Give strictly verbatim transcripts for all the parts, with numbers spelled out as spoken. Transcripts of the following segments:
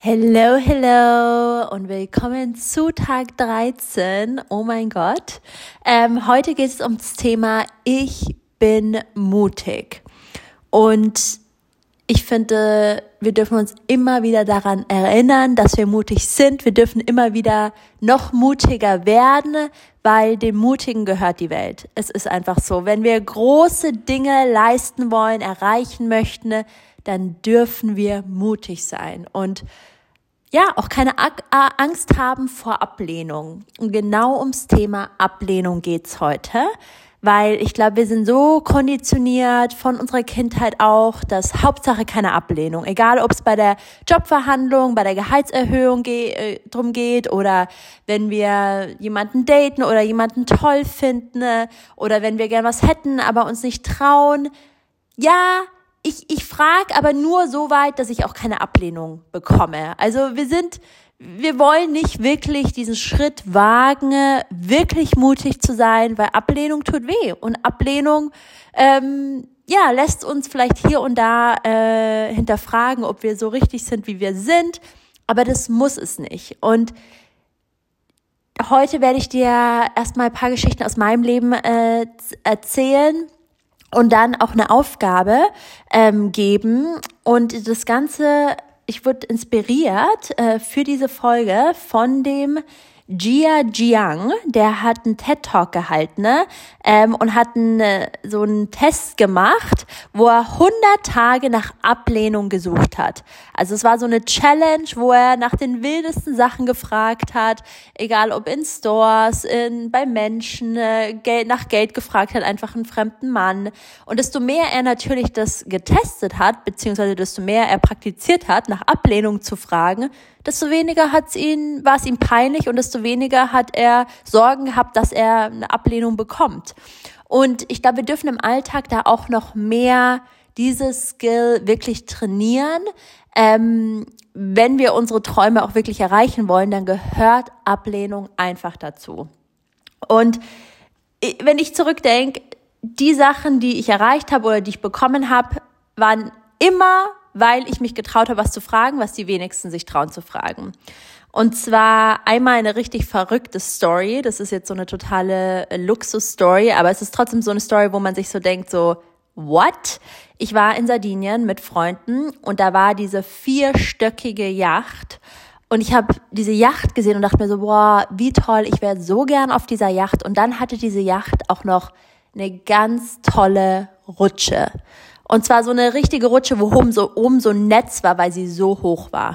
Hello, hello und willkommen zu Tag dreizehn. Oh mein Gott. Ähm, heute geht es ums Thema Ich bin mutig. Und ich finde, wir dürfen uns immer wieder daran erinnern, dass wir mutig sind. Wir dürfen immer wieder noch mutiger werden, weil dem Mutigen gehört die Welt. Es ist einfach so. Wenn wir große Dinge leisten wollen, erreichen möchten, dann dürfen wir mutig sein und ja, auch keine Angst haben vor Ablehnung. Und genau ums Thema Ablehnung geht's heute, weil ich glaube, wir sind so konditioniert von unserer Kindheit auch, dass Hauptsache keine Ablehnung, egal ob es bei der Jobverhandlung, bei der Gehaltserhöhung ge- äh, drum geht oder wenn wir jemanden daten oder jemanden toll finden oder wenn wir gern was hätten, aber uns nicht trauen. Ja, Ich, ich frage aber nur so weit, dass ich auch keine Ablehnung bekomme. Also wir sind, wir wollen nicht wirklich diesen Schritt wagen, wirklich mutig zu sein, weil Ablehnung tut weh. Und Ablehnung, ähm, ja, lässt uns vielleicht hier und da äh, hinterfragen, ob wir so richtig sind, wie wir sind. Aber das muss es nicht. Und heute werde ich dir erstmal ein paar Geschichten aus meinem Leben äh, erzählen. Und dann auch eine Aufgabe ähm, geben. Und das Ganze, ich wurde inspiriert äh, für diese Folge von dem Jia Jiang. Der hat einen TED-Talk gehalten, ne? ähm, und hat einen, so einen Test gemacht, wo er hundert Tage nach Ablehnung gesucht hat. Also es war so eine Challenge, wo er nach den wildesten Sachen gefragt hat, egal ob in Stores, in, bei Menschen, äh, Geld, nach Geld gefragt hat, einfach einen fremden Mann. Und desto mehr er natürlich das getestet hat, beziehungsweise desto mehr er praktiziert hat, nach Ablehnung zu fragen, desto weniger hat's ihn, war es ihm peinlich und desto weniger hat er Sorgen gehabt, dass er eine Ablehnung bekommt. Und ich glaube, wir dürfen im Alltag da auch noch mehr dieses Skill wirklich trainieren. Ähm, wenn wir unsere Träume auch wirklich erreichen wollen, dann gehört Ablehnung einfach dazu. Und wenn ich zurückdenke, die Sachen, die ich erreicht habe oder die ich bekommen habe, waren immer, weil ich mich getraut habe, was zu fragen, was die wenigsten sich trauen zu fragen. Und zwar einmal eine richtig verrückte Story. Das ist jetzt so eine totale Luxus-Story, aber es ist trotzdem so eine Story, wo man sich so denkt, so, what? Ich war in Sardinien mit Freunden und da war diese vierstöckige Yacht. Und ich habe diese Yacht gesehen und dachte mir so, boah, wie toll, ich wäre so gern auf dieser Yacht. Und dann hatte diese Yacht auch noch eine ganz tolle Rutsche. Und zwar so eine richtige Rutsche, wo oben so, oben so ein Netz war, weil sie so hoch war.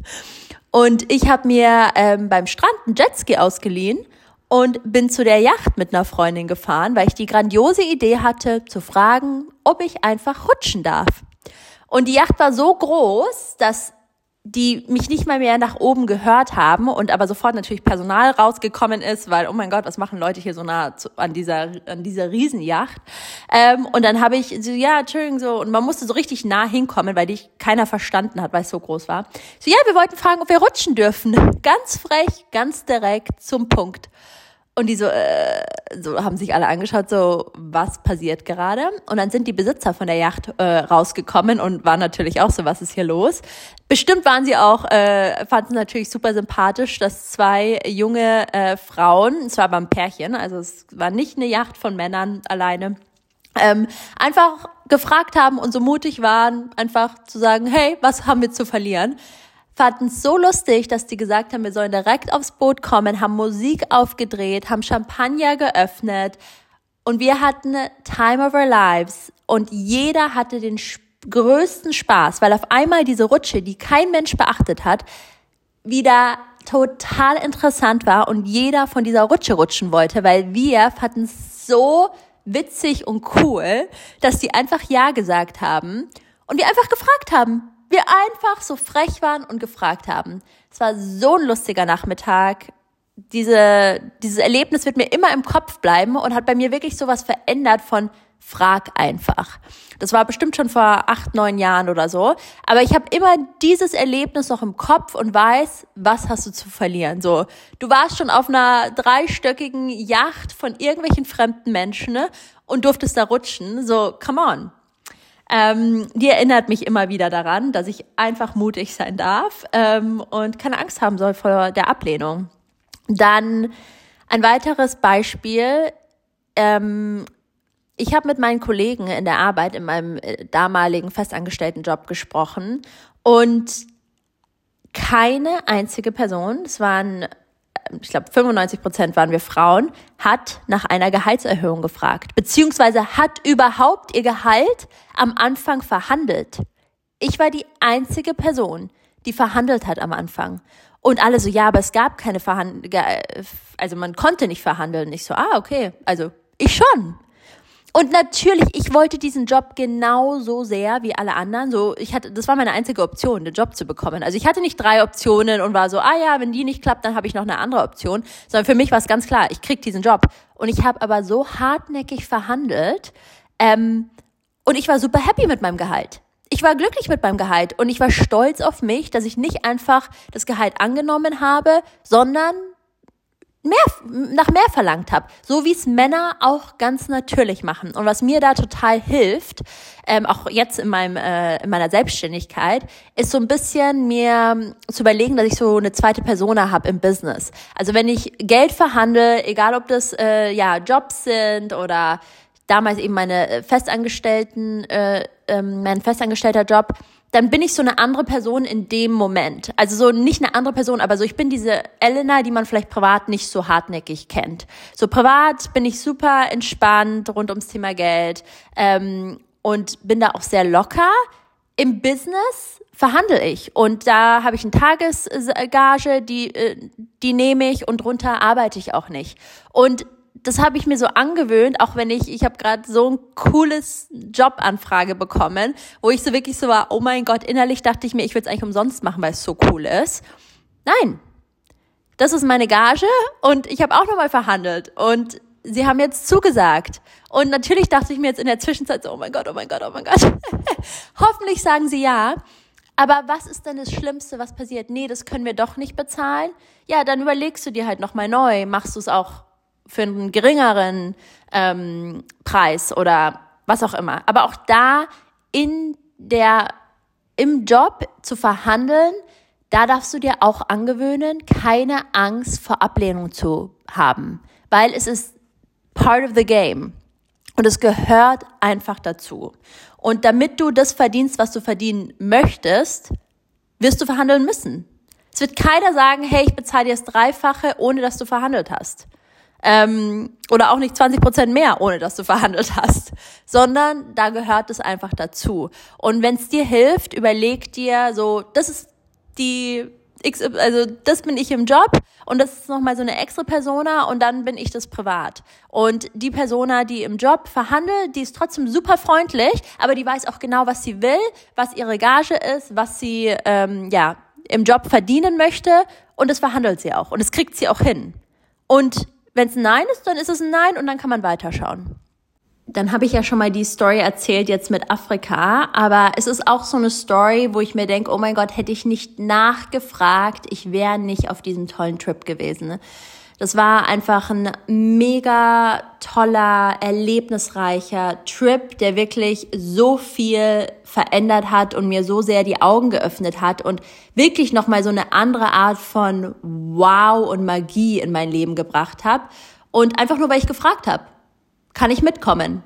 Und ich habe mir ähm, beim Strand einen Jetski ausgeliehen und bin zu der Yacht mit einer Freundin gefahren, weil ich die grandiose Idee hatte, zu fragen, ob ich einfach rutschen darf. Und die Yacht war so groß, dass die mich nicht mal mehr nach oben gehört haben und aber sofort natürlich Personal rausgekommen ist, weil, oh mein Gott, was machen Leute hier so nah zu, an dieser an dieser Riesenjacht? Ähm, und dann habe ich so, ja, Entschuldigung, so, und man musste so richtig nah hinkommen, weil dich keiner verstanden hat, weil es so groß war. So, ja, wir wollten fragen, ob wir rutschen dürfen. Ganz frech, ganz direkt, zum Punkt. Und die so, äh, so haben sich alle angeschaut, so, was passiert gerade? Und dann sind die Besitzer von der Yacht äh, rausgekommen und waren natürlich auch so, was ist hier los? Bestimmt waren sie auch, äh, fanden es natürlich super sympathisch, dass zwei junge äh, Frauen, es war aber ein Pärchen, also es war nicht eine Yacht von Männern alleine, ähm, einfach gefragt haben und so mutig waren, einfach zu sagen, hey, was haben wir zu verlieren? Fanden es so lustig, dass die gesagt haben, wir sollen direkt aufs Boot kommen, haben Musik aufgedreht, haben Champagner geöffnet und wir hatten Time of our lives und jeder hatte den größten Spaß, weil auf einmal diese Rutsche, die kein Mensch beachtet hat, wieder total interessant war und jeder von dieser Rutsche rutschen wollte, weil wir fanden es so witzig und cool, dass die einfach Ja gesagt haben und wir einfach gefragt haben. Wir einfach so frech waren und gefragt haben. Es war so ein lustiger Nachmittag. Diese, dieses Erlebnis wird mir immer im Kopf bleiben und hat bei mir wirklich sowas verändert von frag einfach. Das war bestimmt schon vor acht, neun Jahren oder so. Aber ich habe immer dieses Erlebnis noch im Kopf und weiß, was hast du zu verlieren. So, du warst schon auf einer dreistöckigen Yacht von irgendwelchen fremden Menschen, ne, und durftest da rutschen. So, come on. Ähm, die erinnert mich immer wieder daran, dass ich einfach mutig sein darf ähm, und keine Angst haben soll vor der Ablehnung. Dann ein weiteres Beispiel. Ähm, ich habe mit meinen Kollegen in der Arbeit in meinem damaligen festangestellten Job gesprochen und keine einzige Person, es waren, ich glaube fünfundneunzig Prozent waren wir Frauen, hat nach einer Gehaltserhöhung gefragt, beziehungsweise hat überhaupt ihr Gehalt am Anfang verhandelt. Ich war die einzige Person, die verhandelt hat am Anfang. Und alle so, ja, aber es gab keine Verhandlung, also man konnte nicht verhandeln. Ich so, ah, okay, also ich schon. Und natürlich, ich wollte diesen Job genauso sehr wie alle anderen. So, ich hatte, das war meine einzige Option, den Job zu bekommen. Also ich hatte nicht drei Optionen und war so, ah ja, wenn die nicht klappt, dann habe ich noch eine andere Option. Sondern für mich war es ganz klar, ich krieg diesen Job. Und ich habe aber so hartnäckig verhandelt. Ähm, und ich war super happy mit meinem Gehalt. Ich war glücklich mit meinem Gehalt und ich war stolz auf mich, dass ich nicht einfach das Gehalt angenommen habe, sondern mehr, nach mehr verlangt habe. So wie es Männer auch ganz natürlich machen. Und was mir da total hilft, ähm, auch jetzt in meinem äh, in meiner Selbstständigkeit, ist so ein bisschen mir zu überlegen, dass ich so eine zweite Persona habe im Business. Also wenn ich Geld verhandle, egal ob das äh, ja Jobs sind oder damals eben meine Festangestellten, äh, ähm, mein festangestellter Job, dann bin ich so eine andere Person in dem Moment. Also so nicht eine andere Person, aber so ich bin diese Elena, die man vielleicht privat nicht so hartnäckig kennt. So privat bin ich super entspannt rund ums Thema Geld ähm, und bin da auch sehr locker. Im Business verhandle ich und da habe ich eine Tagesgage, die, die nehme ich und drunter arbeite ich auch nicht. Und das habe ich mir so angewöhnt, auch wenn ich, ich habe gerade so ein cooles Jobanfrage bekommen, wo ich so wirklich so war, oh mein Gott, innerlich dachte ich mir, ich würde es eigentlich umsonst machen, weil es so cool ist. Nein, das ist meine Gage und ich habe auch nochmal verhandelt und sie haben jetzt zugesagt. Und natürlich dachte ich mir jetzt in der Zwischenzeit so, oh mein Gott, oh mein Gott, oh mein Gott. Hoffentlich sagen sie ja. Aber was ist denn das Schlimmste, was passiert? Nee, das können wir doch nicht bezahlen. Ja, dann überlegst du dir halt nochmal neu, machst du es auch für einen geringeren ähm, Preis oder was auch immer. Aber auch da in der, im Job zu verhandeln, da darfst du dir auch angewöhnen, keine Angst vor Ablehnung zu haben. Weil es ist part of the game. Und es gehört einfach dazu. Und damit du das verdienst, was du verdienen möchtest, wirst du verhandeln müssen. Es wird keiner sagen, hey, ich bezahle dir das Dreifache, ohne dass du verhandelt hast. Ähm, oder auch nicht zwanzig Prozent mehr, ohne dass du verhandelt hast, sondern da gehört es einfach dazu. Und wenn es dir hilft, überleg dir so, das ist die X, also das bin ich im Job und das ist nochmal so eine extra Persona und dann bin ich das privat. Und die Persona, die im Job verhandelt, die ist trotzdem super freundlich, aber die weiß auch genau, was sie will, was ihre Gage ist, was sie ähm, ja im Job verdienen möchte und das verhandelt sie auch und das kriegt sie auch hin. Und wenn es ein Nein ist, dann ist es ein Nein und dann kann man weiterschauen. Dann habe ich ja schon mal die Story erzählt jetzt mit Afrika, aber es ist auch so eine Story, wo ich mir denke, oh mein Gott, hätte ich nicht nachgefragt, ich wäre nicht auf diesem tollen Trip gewesen. Das war einfach ein mega toller, erlebnisreicher Trip, der wirklich so viel verändert hat und mir so sehr die Augen geöffnet hat und wirklich nochmal so eine andere Art von Wow und Magie in mein Leben gebracht hat. Und einfach nur, weil ich gefragt habe, kann ich mitkommen?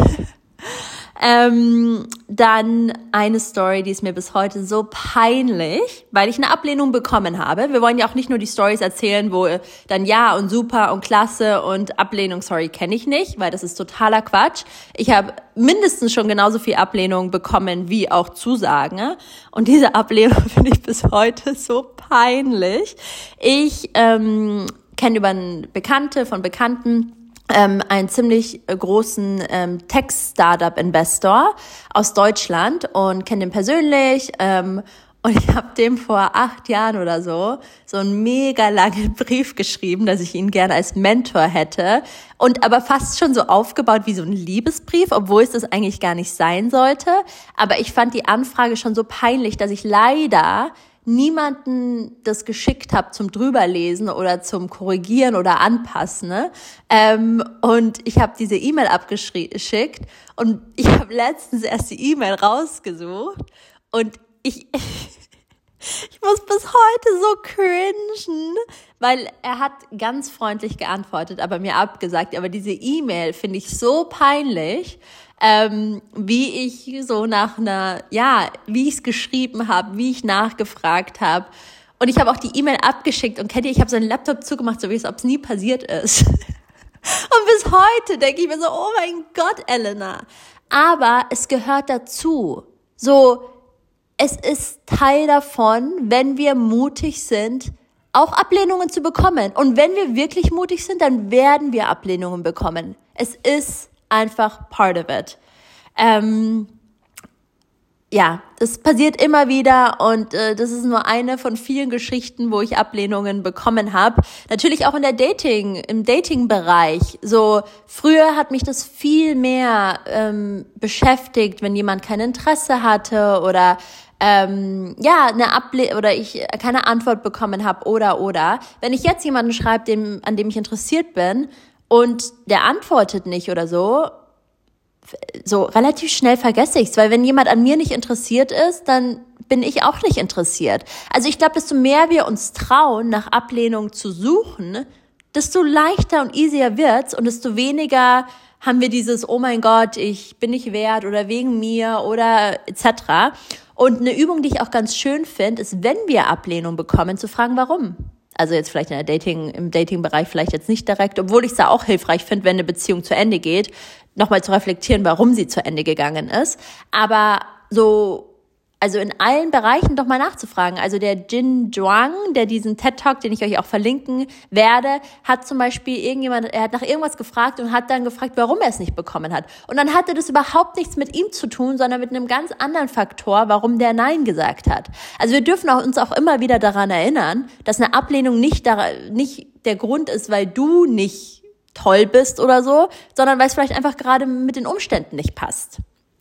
ähm, dann eine Story, die ist mir bis heute so peinlich, weil ich eine Ablehnung bekommen habe. Wir wollen ja auch nicht nur die Stories erzählen, wo dann ja und super und klasse und Ablehnung, sorry, kenne ich nicht, weil das ist totaler Quatsch. Ich habe mindestens schon genauso viel Ablehnung bekommen wie auch Zusagen. Und diese Ablehnung finde ich bis heute so peinlich. Ich ähm, kenne über einen Bekannte von Bekannten, Ähm, einen ziemlich großen ähm, Tech-Startup-Investor aus Deutschland und kenne den persönlich ähm, und ich habe dem vor acht Jahren oder so so einen mega langen Brief geschrieben, dass ich ihn gerne als Mentor hätte und aber fast schon so aufgebaut wie so ein Liebesbrief, obwohl es das eigentlich gar nicht sein sollte. Aber ich fand die Anfrage schon so peinlich, dass ich leider niemanden das geschickt habe zum drüberlesen oder zum Korrigieren oder Anpassen. Ne? Ähm, und ich habe diese E-Mail abgeschickt und ich habe letztens erst die E-Mail rausgesucht und ich, ich muss bis heute so cringen, weil er hat ganz freundlich geantwortet, aber mir abgesagt. Aber diese E-Mail finde ich so peinlich, ähm, wie ich so nach einer, ja, wie ich es geschrieben habe, wie ich nachgefragt habe. Und ich habe auch die E-Mail abgeschickt und kennt ihr, ich habe seinen Laptop zugemacht, so wie es, ob es nie passiert ist. Und bis heute denke ich mir so, oh mein Gott, Elena. Aber es gehört dazu. So, es ist Teil davon, wenn wir mutig sind, auch Ablehnungen zu bekommen. Und wenn wir wirklich mutig sind, dann werden wir Ablehnungen bekommen. Es ist einfach part of it. Ähm, ja, das passiert immer wieder und äh, das ist nur eine von vielen Geschichten, wo ich Ablehnungen bekommen habe. Natürlich auch in der Dating, im Dating-Bereich. So, früher hat mich das viel mehr ähm, beschäftigt, wenn jemand kein Interesse hatte oder ähm, ja, eine Able- oder ich keine Antwort bekommen habe oder oder. Wenn ich jetzt jemanden schreibe, dem, an dem ich interessiert bin und der antwortet nicht oder so, so relativ schnell vergesse ich's, weil wenn jemand an mir nicht interessiert ist, dann bin ich auch nicht interessiert. Also ich glaube, desto mehr wir uns trauen, nach Ablehnung zu suchen, desto leichter und easier wird's und desto weniger haben wir dieses, oh mein Gott, ich bin nicht wert oder wegen mir oder et cetera. Und eine Übung, die ich auch ganz schön finde, ist, wenn wir Ablehnung bekommen, zu fragen, warum. Also jetzt vielleicht in der Dating, im Dating-Bereich vielleicht jetzt nicht direkt, obwohl ich es da auch hilfreich finde, wenn eine Beziehung zu Ende geht, nochmal zu reflektieren, warum sie zu Ende gegangen ist. Aber so, also in allen Bereichen doch mal nachzufragen. Also der Jin Zhuang, der diesen TED-Talk, den ich euch auch verlinken werde, hat zum Beispiel irgendjemand, er hat nach irgendwas gefragt und hat dann gefragt, warum er es nicht bekommen hat. Und dann hatte das überhaupt nichts mit ihm zu tun, sondern mit einem ganz anderen Faktor, warum der Nein gesagt hat. Also wir dürfen auch, uns auch immer wieder daran erinnern, dass eine Ablehnung nicht, da, nicht der Grund ist, weil du nicht toll bist oder so, sondern weil es vielleicht einfach gerade mit den Umständen nicht passt.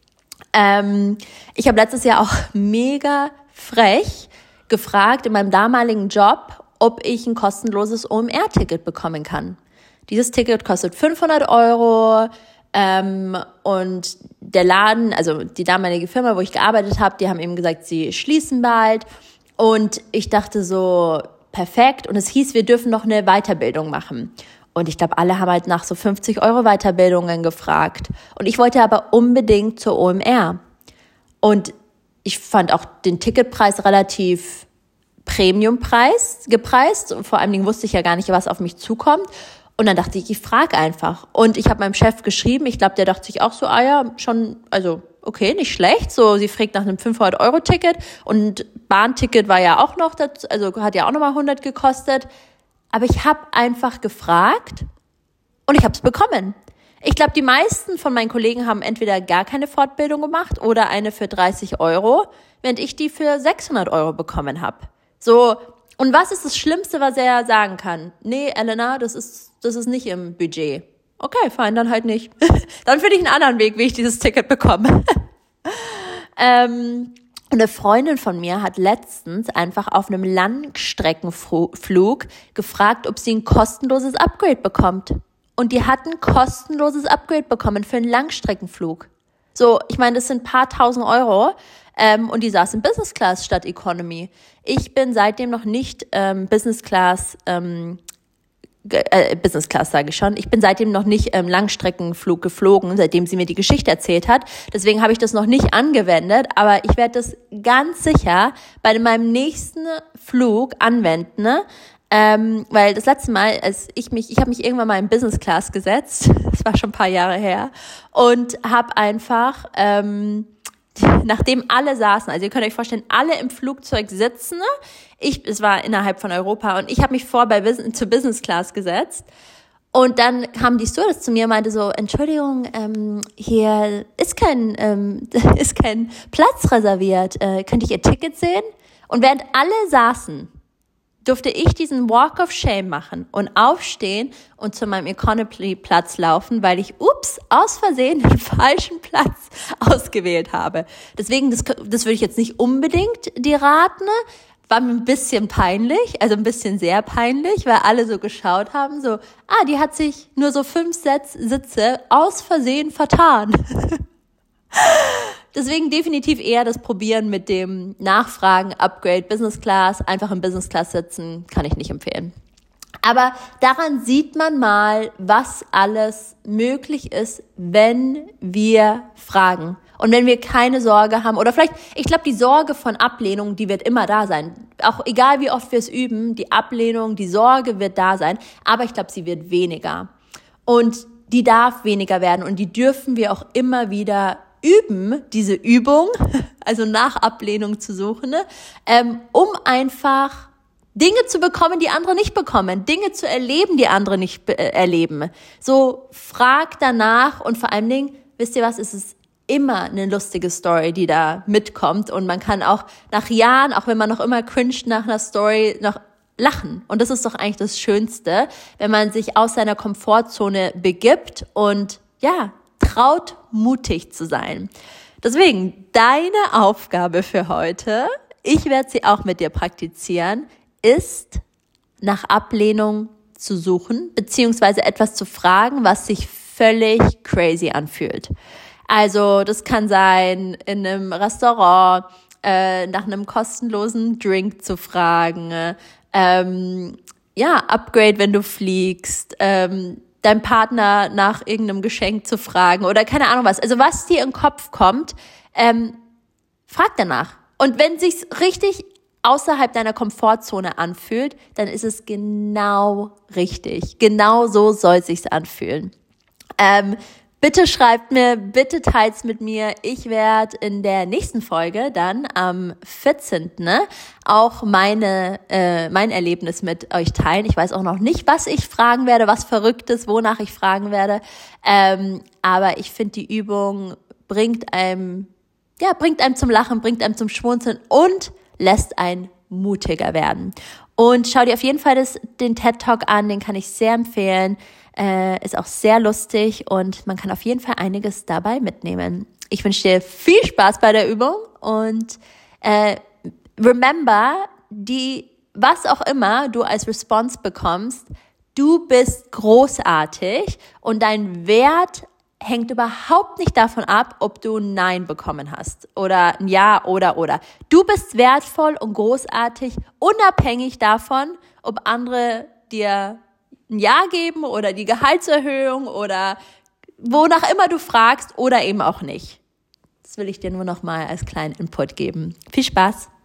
Ähm, ich habe letztes Jahr auch mega frech gefragt in meinem damaligen Job, ob ich ein kostenloses O M R-Ticket bekommen kann. Dieses Ticket kostet fünfhundert Euro ähm, und der Laden, also die damalige Firma, wo ich gearbeitet habe, die haben eben gesagt, sie schließen bald und ich dachte so, perfekt, und es hieß, wir dürfen noch eine Weiterbildung machen. Und ich glaube, alle haben halt nach so fünfzig Euro Weiterbildungen gefragt. Und ich wollte aber unbedingt zur O M R. Und ich fand auch den Ticketpreis relativ Premiumpreis gepreist. Und vor allen Dingen wusste ich ja gar nicht, was auf mich zukommt. Und dann dachte ich, ich frage einfach. Und ich habe meinem Chef geschrieben, ich glaube, der dachte sich auch so, ah ja, schon, also okay, nicht schlecht. So, sie fragt nach einem fünfhundert Euro Ticket. Und Bahnticket war ja auch noch, das, also hat ja auch nochmal hundert gekostet. Aber ich habe einfach gefragt und ich habe es bekommen. Ich glaube, die meisten von meinen Kollegen haben entweder gar keine Fortbildung gemacht oder eine für dreißig Euro, während ich die für sechshundert Euro bekommen habe. So, und was ist das Schlimmste, was er sagen kann? Nee, Elena, das ist, das ist nicht im Budget. Okay, fein, dann halt nicht. Dann finde ich einen anderen Weg, wie ich dieses Ticket bekomme. ähm... Und eine Freundin von mir hat letztens einfach auf einem Langstreckenflug gefragt, ob sie ein kostenloses Upgrade bekommt. Und die hat ein kostenloses Upgrade bekommen für einen Langstreckenflug. So, ich meine, das sind ein paar tausend Euro. Ähm, und die saß in Business Class statt Economy. Ich bin seitdem noch nicht ähm, Business Class ähm, Äh, Business Class sage ich schon. Ich bin seitdem noch nicht ähm, Langstreckenflug geflogen, seitdem sie mir die Geschichte erzählt hat. Deswegen habe ich das noch nicht angewendet, aber ich werde das ganz sicher bei meinem nächsten Flug anwenden, ne? Ähm, weil das letzte Mal, als ich mich, ich habe mich irgendwann mal in Business Class gesetzt, das war schon ein paar Jahre her, und habe einfach ähm, nachdem alle saßen, also ihr könnt euch vorstellen, alle im Flugzeug sitzen, ich, es war innerhalb von Europa, und ich habe mich vor bei Business, zur Business Class gesetzt, und dann kam die Stewardess zu mir und meinte so, Entschuldigung, ähm, hier ist kein, ähm, ist kein Platz reserviert, äh, könnte ich Ihr Ticket sehen? Und während alle saßen, durfte ich diesen Walk of Shame machen und aufstehen und zu meinem Economy-Platz laufen, weil ich, ups, aus Versehen den falschen Platz ausgewählt habe. Deswegen, das, das würde ich jetzt nicht unbedingt dir raten, war mir ein bisschen peinlich, also ein bisschen sehr peinlich, weil alle so geschaut haben, so, ah, die hat sich nur so fünf Sitze aus Versehen vertan. Deswegen definitiv eher das Probieren mit dem Nachfragen, Upgrade, Business Class, einfach im Business Class sitzen, kann ich nicht empfehlen. Aber daran sieht man mal, was alles möglich ist, wenn wir fragen. Und wenn wir keine Sorge haben, oder vielleicht, ich glaube, die Sorge von Ablehnung, die wird immer da sein. Auch egal, wie oft wir es üben, die Ablehnung, die Sorge wird da sein. Aber ich glaube, sie wird weniger. Und die darf weniger werden. Und die dürfen wir auch immer wieder üben, diese Übung, also nach Ablehnung zu suchen, ne? ähm, um einfach Dinge zu bekommen, die andere nicht bekommen, Dinge zu erleben, die andere nicht be- erleben. So, frag danach und vor allen Dingen, wisst ihr was, es ist immer eine lustige Story, die da mitkommt und man kann auch nach Jahren, auch wenn man noch immer cringed nach einer Story, noch lachen. Und das ist doch eigentlich das Schönste, wenn man sich aus seiner Komfortzone begibt und ja, traut, mutig zu sein. Deswegen, deine Aufgabe für heute, ich werde sie auch mit dir praktizieren, ist, nach Ablehnung zu suchen, beziehungsweise etwas zu fragen, was sich völlig crazy anfühlt. Also das kann sein, in einem Restaurant äh, nach einem kostenlosen Drink zu fragen, ähm, ja, Upgrade, wenn du fliegst, ähm, deinem Partner nach irgendeinem Geschenk zu fragen oder keine Ahnung was. Also was dir in den Kopf kommt, ähm, frag danach. Und wenn sich's richtig außerhalb deiner Komfortzone anfühlt, dann ist es genau richtig. Genau so soll es sich anfühlen. Ähm, bitte schreibt mir, bitte teilt's mit mir. Ich werde in der nächsten Folge dann am vierzehnten auch meine äh, mein Erlebnis mit euch teilen. Ich weiß auch noch nicht, was ich fragen werde, was Verrücktes, wonach ich fragen werde. Ähm, aber ich finde, die Übung bringt einem, ja, bringt einem zum Lachen, bringt einem zum Schmunzeln und lässt einen mutiger werden. Und schau dir auf jeden Fall das, den TED Talk an, den kann ich sehr empfehlen. Äh, ist auch sehr lustig und man kann auf jeden Fall einiges dabei mitnehmen. Ich wünsche dir viel Spaß bei der Übung und äh, remember, die, was auch immer du als Response bekommst, du bist großartig und dein Wert hängt überhaupt nicht davon ab, ob du ein Nein bekommen hast oder ein Ja oder oder. Du bist wertvoll und großartig, unabhängig davon, ob andere dir ein Ja geben oder die Gehaltserhöhung oder wonach immer du fragst oder eben auch nicht. Das will ich dir nur noch mal als kleinen Input geben. Viel Spaß!